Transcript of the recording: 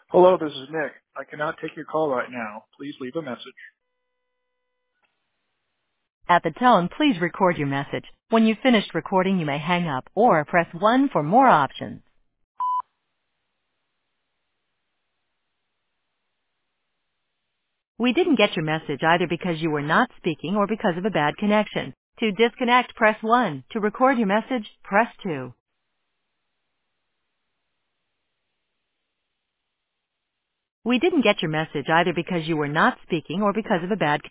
Hello, this is Nick. I cannot take your call right now. Please leave a message. At the tone, please record your message. When you've finished recording, you may hang up or press 1 for more options. We didn't get your message either because you were not speaking or because of a bad connection. To disconnect, press 1. To record your message, press 2. We didn't get your message either because you were not speaking or because of a bad